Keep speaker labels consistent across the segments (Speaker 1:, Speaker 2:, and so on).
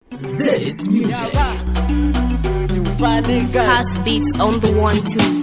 Speaker 1: This music.
Speaker 2: House beats on the 1-2s.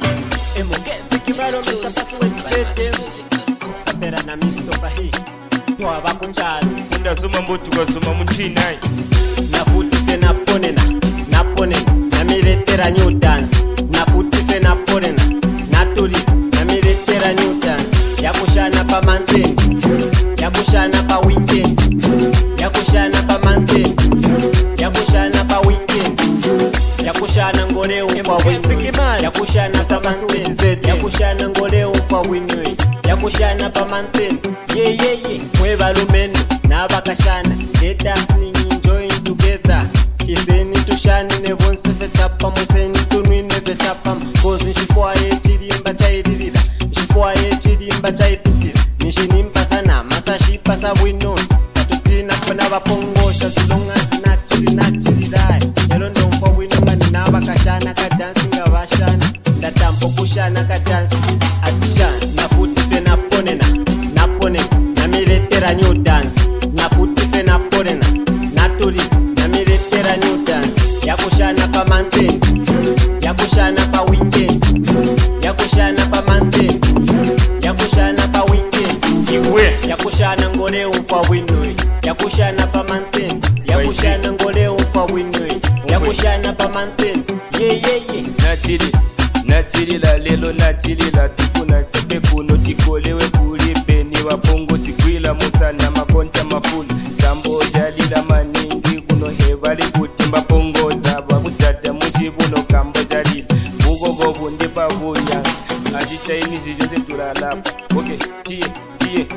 Speaker 3: Ndazuma mbotu kwazuma munchinayi
Speaker 4: Nafutife naponena namiretera new dance. Nafutife naponena natuli namiretera new dance. Yakushana pa mountain, yakushana pa weekend, yakushana pa mountain, yakushana pa weekend, yakushana ngore ufa winwe, yakushana pa mountain, yakushana ngore ufa winwe, yakushana pa mountain. Yeah mweba lumeni nabakashana, let us sing enjoying together. Iseni tushani nebonse fechapa museni tunwine fechapa kozi shifuaye chirimba chairirira shifuaye chirimba chaipitira nishinimpa sana masashi pasa bwino tutina kona bapongosha tulonga sinachirirai lero ndomfa bwino ngani nabakashana ka dancing abashana ndatampo kushana ka dancing atishana nafutife naponena namiretera new dance. Nafutife naponena natuli namiretera new dance. Yakushana pa mountain, yakushana pa weekend, yakushana pa mountain, yakushana pa weekend. Yakushana ngore umfa winwe, yakushana pa mountain, yakushana ngore umfa winwe, yakushana pa mountain. Yeah
Speaker 3: Nachiri la lelo nachiri la tifuna chepe kuno tikolewe kulipe ni wapongo sikwila musana makonta mafuli kambo jalila maningi kuno hebali kutimba pongoza bakujata mushibuno kambo jalila bugogo bundi babuya ajitainizi jose tulalapa. Okay, tie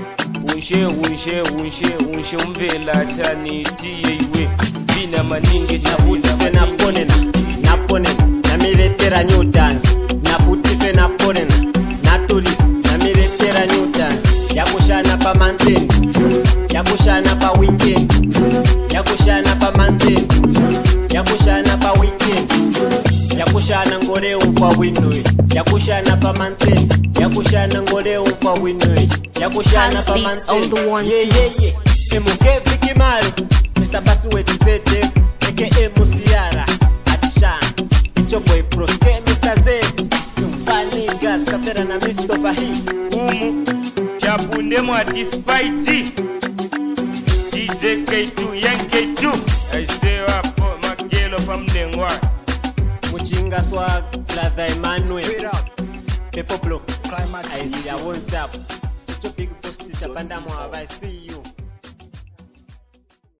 Speaker 3: unshe umbela chani tie iwe bina maningi
Speaker 4: nafutife naponena namiretera new dance. Nafutife naponena natuli namiretera new dance. Yakushana pa mountain, yakushana pa weekend, yakushana pa mountain, yakushana pa weekend, yakushana ngore umfa winwe, yakushana pa mountain, yakushana ngore umfa winwe, yakushana pa mountain. Yeah emuke bikimaru Mr. Basuweti zete eke musiara atishana icho boy proske Mr. Z tumfani gas kaptera na Mr. Fahi
Speaker 3: umu chapunde mwati Spidey DJ K2 Young K2 I say wapo magelo pamlengwa
Speaker 4: Muchinga swag Latha Emmanuel Pepo Blow I see ya one sap Icho big post chapanda mwa I see you